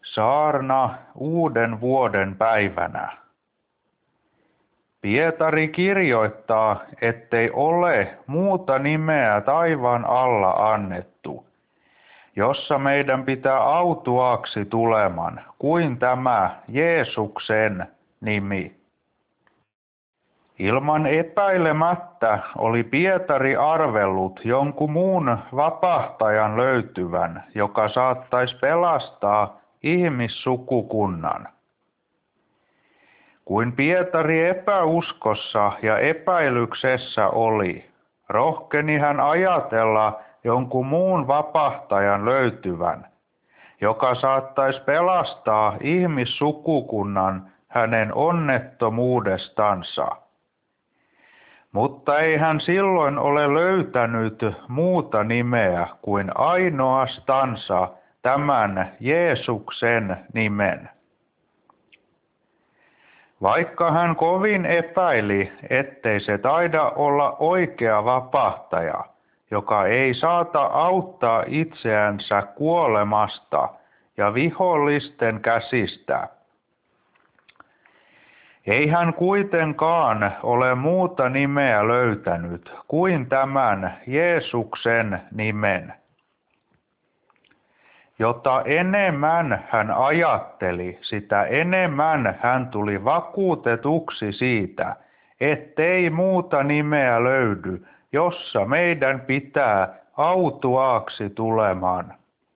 Saarna uuden vuoden päivänä. Pietari kirjoittaa, ettei ole muuta nimeä taivaan alla annettu, jossa meidän pitää autuaaksi tuleman, kuin tämä Jeesuksen nimi. Ilman epäilemättä oli Pietari arvellut jonkun muun vapahtajan löytyvän, joka saattaisi pelastaa ihmissukukunnan. Kuin Pietari epäuskossa ja epäilyksessä oli, rohkeni hän ajatella jonkun muun vapahtajan löytyvän, joka saattaisi pelastaa ihmissukukunnan hänen onnettomuudestansa. Mutta ei hän silloin ole löytänyt muuta nimeä kuin ainoastansa tämän Jeesuksen nimen. Vaikka hän kovin epäili, ettei se taida olla oikea vapahtaja, joka ei saata auttaa itseänsä kuolemasta ja vihollisten käsistä, ei hän kuitenkaan ole muuta nimeä löytänyt kuin tämän Jeesuksen nimen, jota enemmän hän ajatteli, sitä enemmän hän tuli vakuutetuksi siitä, ettei muuta nimeä löydy, jossa meidän pitää autuaaksi tulemaan.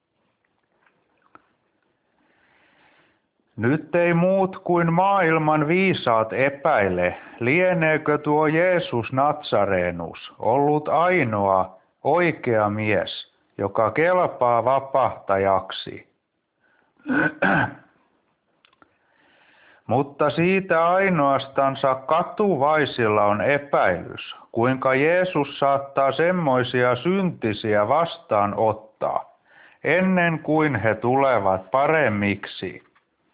Nyt ei muut kuin maailman viisaat epäile, lieneekö tuo Jeesus Natsarenus ollut ainoa oikea mies, joka kelpaa vapahtajaksi. Mutta siitä ainoastansa katuvaisilla on epäilys, kuinka Jeesus saattaa semmoisia syntisiä vastaan ottaa, ennen kuin he tulevat paremmiksi.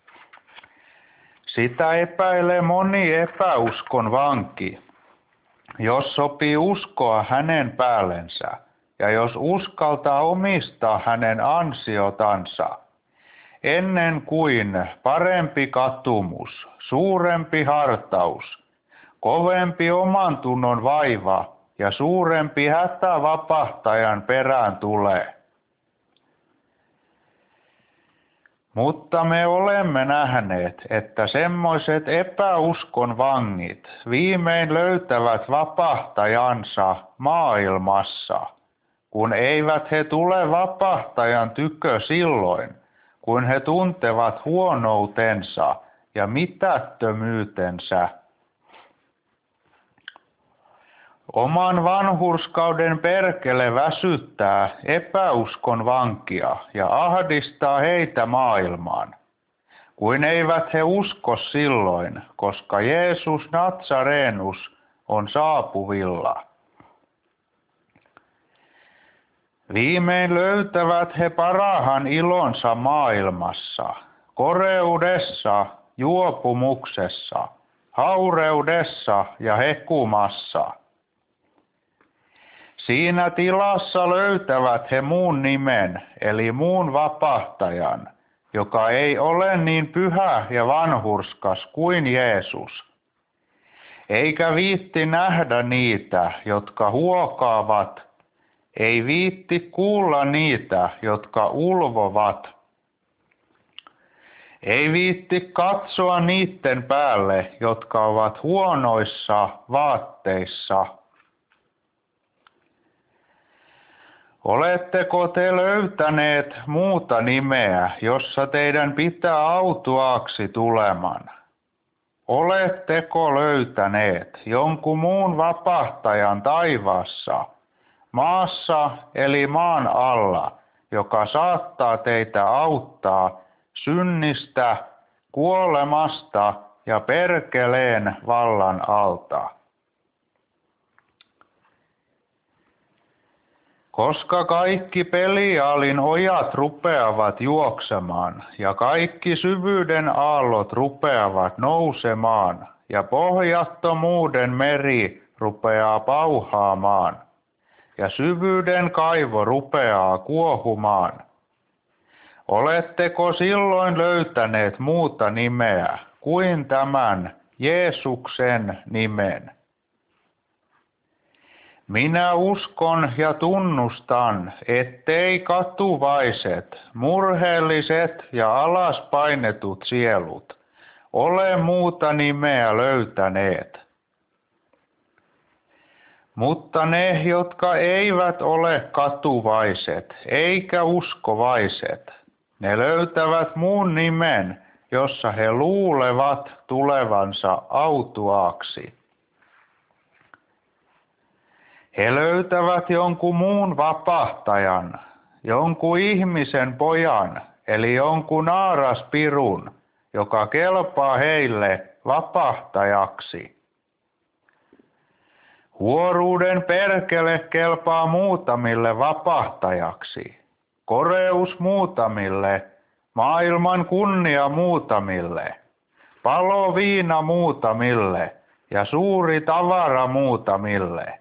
Sitä epäilee moni epäuskon vanki, jos sopii uskoa hänen päällensä ja jos uskaltaa omistaa hänen ansiotansa, ennen kuin parempi katumus, suurempi hartaus, kovempi omantunnon vaiva ja suurempi hätä vapahtajan perään tulee. Mutta me olemme nähneet, että semmoiset epäuskon vangit viimein löytävät vapahtajansa maailmassa, kun eivät he tule vapahtajan tykö silloin, kun he tuntevat huonoutensa ja mitättömyytensä. Oman vanhurskauden perkele väsyttää epäuskon vankia ja ahdistaa heitä maailmaan, kuin eivät he usko silloin, koska Jeesus Natsarenus on saapuvilla. Viimein löytävät he parhaan ilonsa maailmassa, koreudessa, juopumuksessa, haureudessa ja hekumassa. Siinä tilassa löytävät he muun nimen, eli muun vapahtajan, joka ei ole niin pyhä ja vanhurskas kuin Jeesus. Eikä viitti nähdä niitä, jotka huokaavat, ei viitti kuulla niitä, jotka ulvovat. Ei viitti katsoa niiden päälle, jotka ovat huonoissa vaatteissa. Oletteko te löytäneet muuta nimeä, jossa teidän pitää autuaaksi tuleman? Oletteko löytäneet jonkun muun vapahtajan taivaassa, maassa eli maan alla, joka saattaa teitä auttaa synnistä, kuolemasta ja perkeleen vallan alta? Koska kaikki Peliaalin ojat rupeavat juoksemaan ja kaikki syvyyden aallot rupeavat nousemaan ja pohjattomuuden meri rupeaa pauhaamaan ja syvyyden kaivo rupeaa kuohumaan, Oletteko silloin löytäneet muuta nimeä kuin tämän Jeesuksen nimen? Minä uskon ja tunnustan, ettei katuvaiset, murheelliset ja alaspainetut sielut ole muuta nimeä löytäneet. Mutta ne, jotka eivät ole katuvaiset eikä uskovaiset, ne löytävät muun nimen, jossa he luulevat tulevansa autuaaksi. He löytävät jonkun muun vapahtajan, jonkun ihmisen pojan, eli jonkun naaraspirun, joka kelpaa heille vapahtajaksi. Huoruuden perkele kelpaa muutamille vapahtajaksi, koreus muutamille, maailman kunnia muutamille, paloviina muutamille ja suuri tavara muutamille.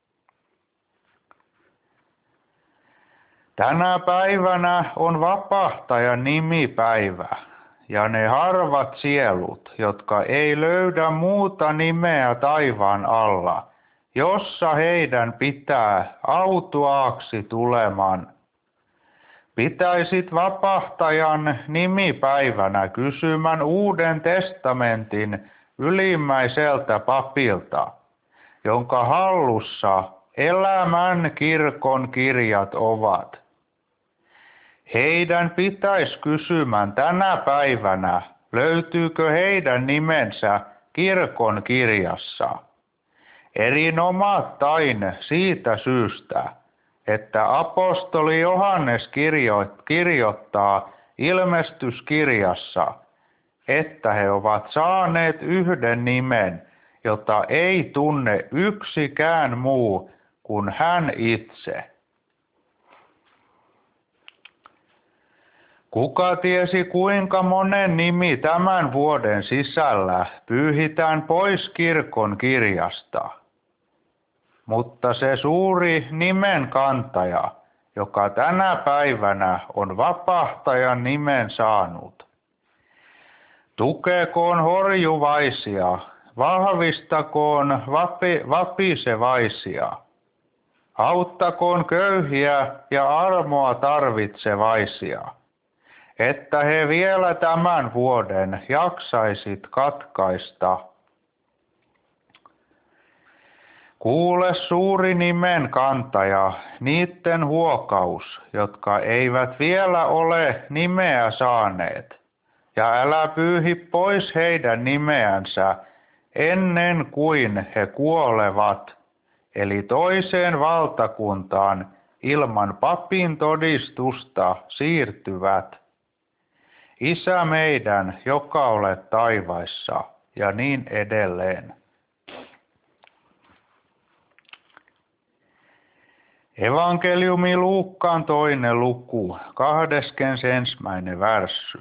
Tänä päivänä on vapahtajan nimipäivä, ja ne harvat sielut, jotka ei löydä muuta nimeä taivaan alla, jossa heidän pitää autuaaksi tuleman. Pitäisit vapahtajan nimipäivänä kysymän Uuden testamentin ylimmäiseltä papilta, jonka hallussa elämän kirkon kirjat ovat. Heidän pitäisi kysymään tänä päivänä, löytyykö heidän nimensä kirkon kirjassa. Erinomaattain siitä syystä, että apostoli Johannes kirjoittaa ilmestyskirjassa, että he ovat saaneet yhden nimen, jota ei tunne yksikään muu kuin hän itse. Kuka tiesi, kuinka monen nimi tämän vuoden sisällä pyyhitään pois kirkon kirjasta? Mutta se suuri nimen kantaja, joka tänä päivänä on vapahtajan nimen saanut, tukekoon horjuvaisia, vahvistakoon vapisevaisia, auttakoon köyhiä ja armoa tarvitsevaisia, että he vielä tämän vuoden jaksaisit katkaista. Kuule suuri nimen kantaja, niitten huokaus, jotka eivät vielä ole nimeä saaneet, ja älä pyyhi pois heidän nimeänsä ennen kuin he kuolevat, eli toiseen valtakuntaan ilman papin todistusta siirtyvät. Isä meidän, joka olet taivaissa, ja niin edelleen. Evankeliumi Luukkaan 2. luku, 21. värssy.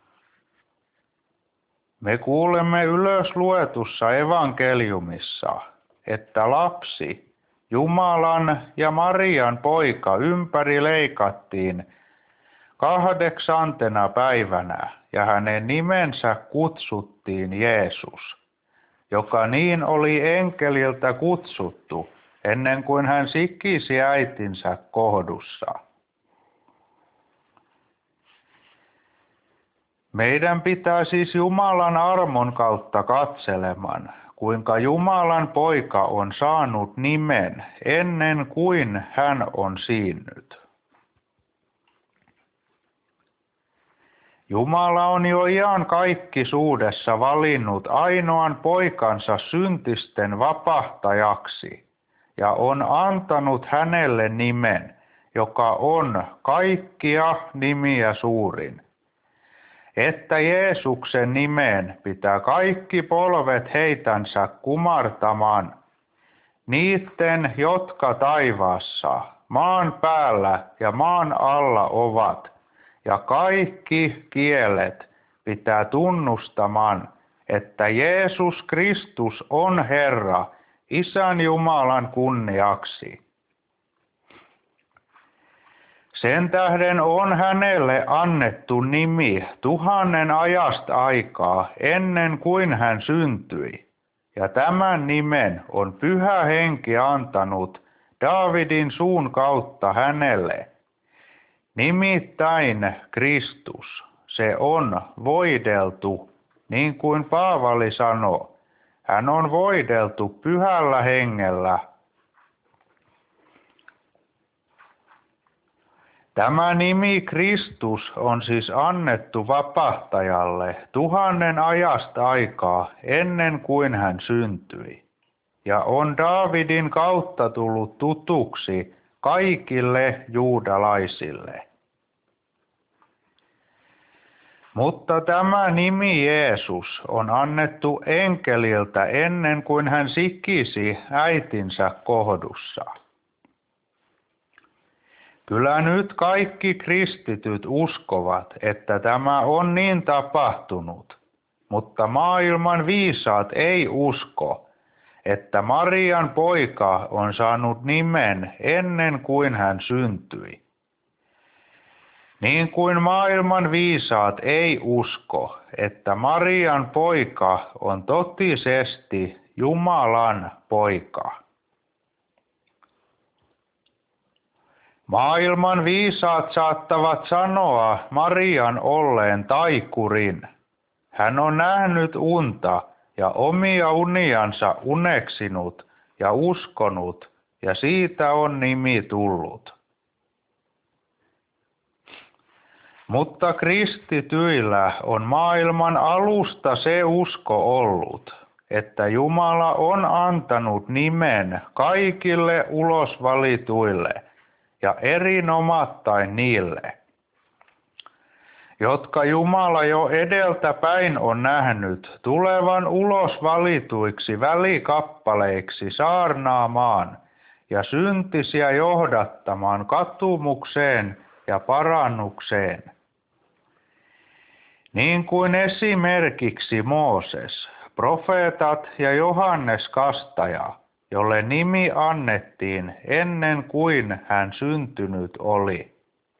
Me kuulemme ylösluetussa evankeliumissa, että lapsi, Jumalan ja Marian poika ympäri leikattiin 8. päivänä ja hänen nimensä kutsuttiin Jeesus, joka niin oli enkeliltä kutsuttu ennen kuin hän sikisi äitinsä kohdussa. Meidän pitää siis Jumalan armon kautta katselemaan, kuinka Jumalan poika on saanut nimen ennen kuin hän on siinnyt. Jumala on jo iankaikkisuudessa valinnut ainoan poikansa syntisten vapahtajaksi ja on antanut hänelle nimen, joka on kaikkia nimiä suurin. Että Jeesuksen nimeen pitää kaikki polvet heitänsä kumartamaan, niitten, jotka taivaassa, maan päällä ja maan alla ovat, ja kaikki kielet pitää tunnustamaan, että Jeesus Kristus on Herra, Isän Jumalan kunniaksi. Sen tähden on hänelle annettu nimi 1000 ajasta aikaa ennen kuin hän syntyi. Ja tämän nimen on Pyhä Henki antanut Daavidin suun kautta hänelle. Nimittäin Kristus, se on voideltu, niin kuin Paavali sanoo. Hän on voideltu Pyhällä Hengellä. Tämä nimi Kristus on siis annettu vapahtajalle 1000 ajasta aikaa ennen kuin hän syntyi, ja on Daavidin kautta tullut tutuksi kaikille juudalaisille. Mutta tämä nimi Jeesus on annettu enkeliltä ennen kuin hän sikisi äitinsä kohdussa. Kyllä nyt kaikki kristityt uskovat, että tämä on niin tapahtunut, mutta maailman viisaat ei usko, että Marian poika on saanut nimen ennen kuin hän syntyi. Niin kuin maailman viisaat ei usko, että Marian poika on totisesti Jumalan poika. Maailman viisaat saattavat sanoa Marian olleen taikurin. Hän on nähnyt unta ja omia uniansa uneksinut ja uskonut, ja siitä on nimi tullut. Mutta kristityillä on maailman alusta se usko ollut, että Jumala on antanut nimen kaikille ulosvalituille ja erinomattain niille, jotka Jumala jo edeltä päin on nähnyt tulevan ulosvalituiksi välikappaleiksi saarnaamaan ja syntisiä johdattamaan katumukseen ja parannukseen. Niin kuin esimerkiksi Mooses, profeetat ja Johannes Kastaja, jolle nimi annettiin ennen kuin hän syntynyt oli.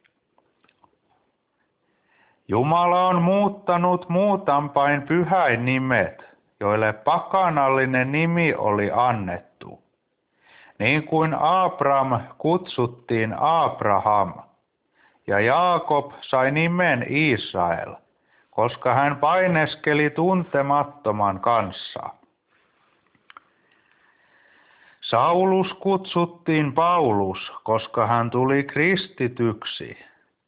Jumala on muuttanut muutampain pyhäin nimet, joille pakanallinen nimi oli annettu. Niin kuin Abram kutsuttiin Abraham, ja Jaakob sai nimen Israel, koska hän paineskeli tuntemattoman kanssa. Saulus kutsuttiin Paulus, koska hän tuli kristityksi.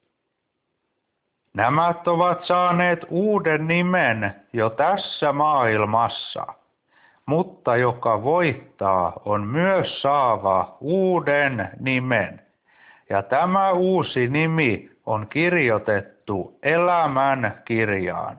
Nämä ovat saaneet uuden nimen jo tässä maailmassa, mutta joka voittaa on myös saava uuden nimen. Ja tämä uusi nimi on kirjoitettu elämän kirjaan.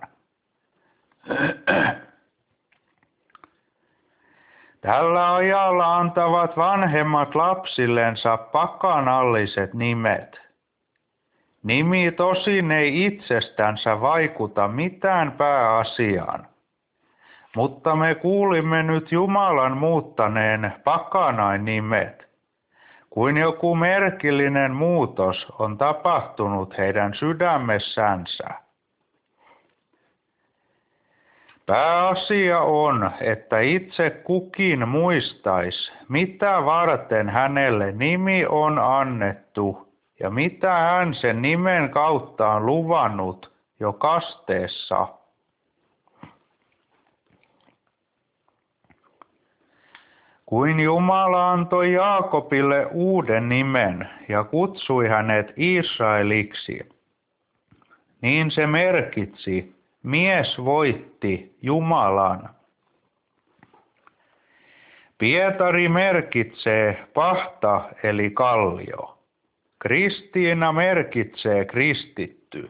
Tällä ajalla antavat vanhemmat lapsillensa pakanalliset nimet. Nimi tosin ei itsestänsä vaikuta mitään pääasiaan, mutta me kuulimme nyt Jumalan muuttaneen pakanain nimet, kuin joku merkillinen muutos on tapahtunut heidän sydämessänsä. Pääasia on, että itse kukin muistaisi, mitä varten hänelle nimi on annettu ja mitä hän sen nimen kautta on luvannut jo kasteessa. Kuin Jumala antoi Jaakobille uuden nimen ja kutsui hänet Israeliksi, niin se merkitsi, mies voitti Jumalan. Pietari merkitsee pahta eli kallio. Kristiina merkitsee kristitty.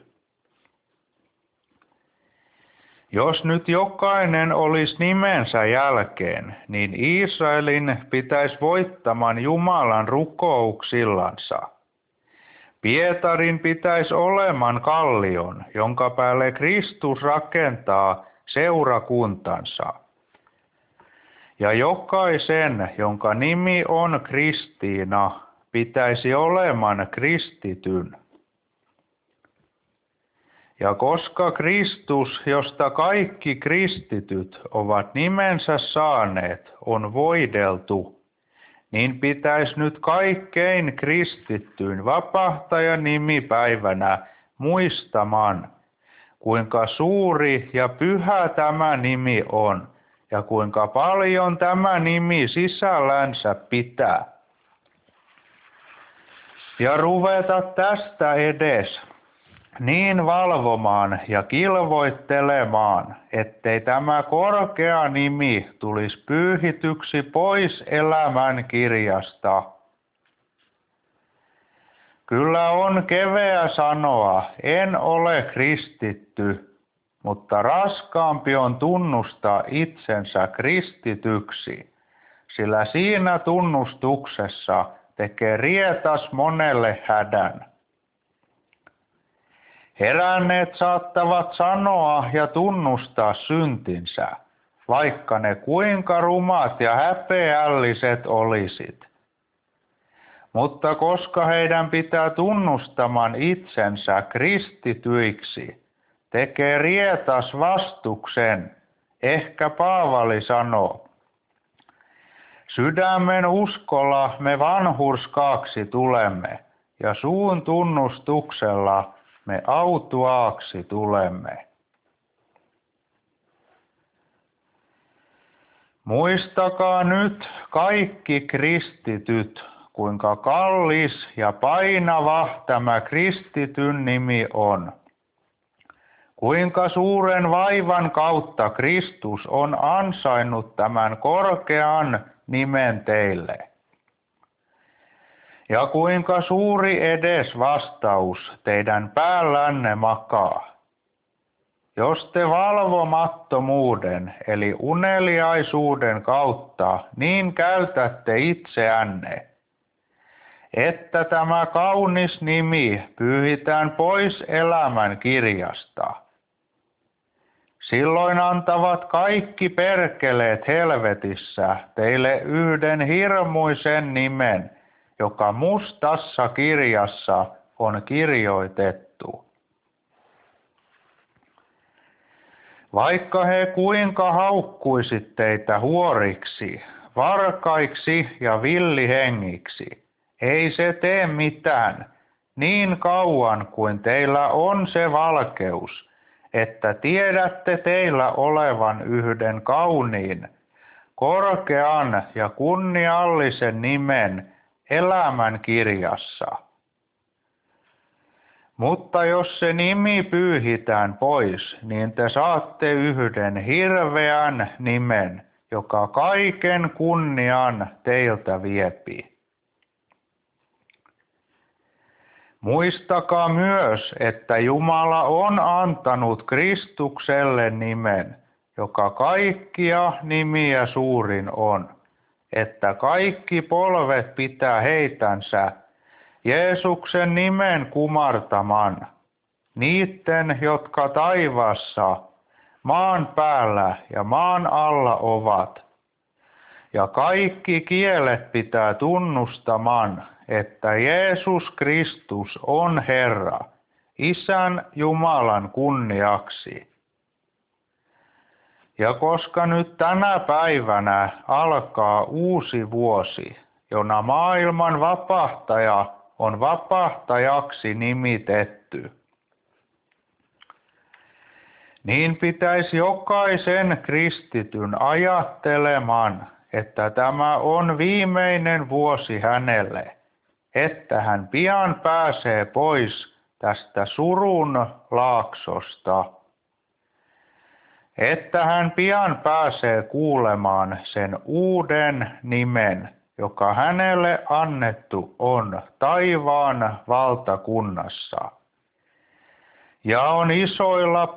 Jos nyt jokainen olisi nimensä jälkeen, niin Israelin pitäisi voittaman Jumalan rukouksillansa. Pietarin pitäisi oleman kallion, jonka päälle Kristus rakentaa seurakuntansa. Ja jokaisen, jonka nimi on Kristiina, pitäisi oleman kristityn. Ja koska Kristus, josta kaikki kristityt ovat nimensä saaneet, on voideltu, niin pitäisi nyt kaikkein kristittyin vapahtajan nimipäivänä muistamaan, kuinka suuri ja pyhä tämä nimi on, ja kuinka paljon tämä nimi sisällänsä pitää. Ja ruveta tästä edes niin valvomaan ja kilvoittelemaan, ettei tämä korkea nimi tulisi pyyhityksi pois elämän kirjasta. Kyllä on keveä sanoa, en ole kristitty, mutta raskaampi on tunnustaa itsensä kristityksi, sillä siinä tunnustuksessa tekee rietas monelle hädän. Heränneet saattavat sanoa ja tunnustaa syntinsä, vaikka ne kuinka rumat ja häpeälliset olisit. Mutta koska heidän pitää tunnustamaan itsensä kristityiksi, tekee rietas vastuksen, ehkä Paavali sanoo. Sydämen uskolla me vanhurskaaksi tulemme, ja suun tunnustuksella me autuaaksi tulemme. Muistakaa nyt kaikki kristityt, kuinka kallis ja painava tämä kristityn nimi on. Kuinka suuren vaivan kautta Kristus on ansainnut tämän korkean nimen teille. Ja kuinka suuri edesvastaus teidän päällänne makaa. Jos te valvomattomuuden eli uneliaisuuden kautta niin käytätte itseänne, että tämä kaunis nimi pyyhitään pois elämän kirjasta. Silloin antavat kaikki perkeleet helvetissä teille yhden hirmuisen nimen, joka mustassa kirjassa on kirjoitettu. Vaikka he kuinka haukkuisit teitä huoriksi, varkaiksi ja villihengiksi, ei se tee mitään niin kauan kuin teillä on se valkeus, että tiedätte teillä olevan yhden kauniin, korkean ja kunniallisen nimen elämän kirjassa. Mutta jos se nimi pyyhitään pois, niin te saatte yhden hirveän nimen, joka kaiken kunnian teiltä viepi. Muistakaa myös, että Jumala on antanut Kristukselle nimen, joka kaikkia nimiä suurin on, että kaikki polvet pitää heitänsä Jeesuksen nimen kumartaman, niitten, jotka taivaassa, maan päällä ja maan alla ovat. Ja kaikki kielet pitää tunnustaman, että Jeesus Kristus on Herra, Isän Jumalan kunniaksi. Ja koska nyt tänä päivänä alkaa uusi vuosi, jona maailman vapahtaja on vapahtajaksi nimitetty, niin pitäisi jokaisen kristityn ajatteleman, että tämä on viimeinen vuosi hänelle, että hän pian pääsee pois tästä surun laaksosta, että hän pian pääsee kuulemaan sen uuden nimen, joka hänelle annettu on taivaan valtakunnassa. Ja on isoilla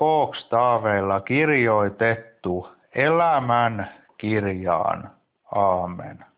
pookstaaveilla kirjoitettu elämän kirjaan. Aamen.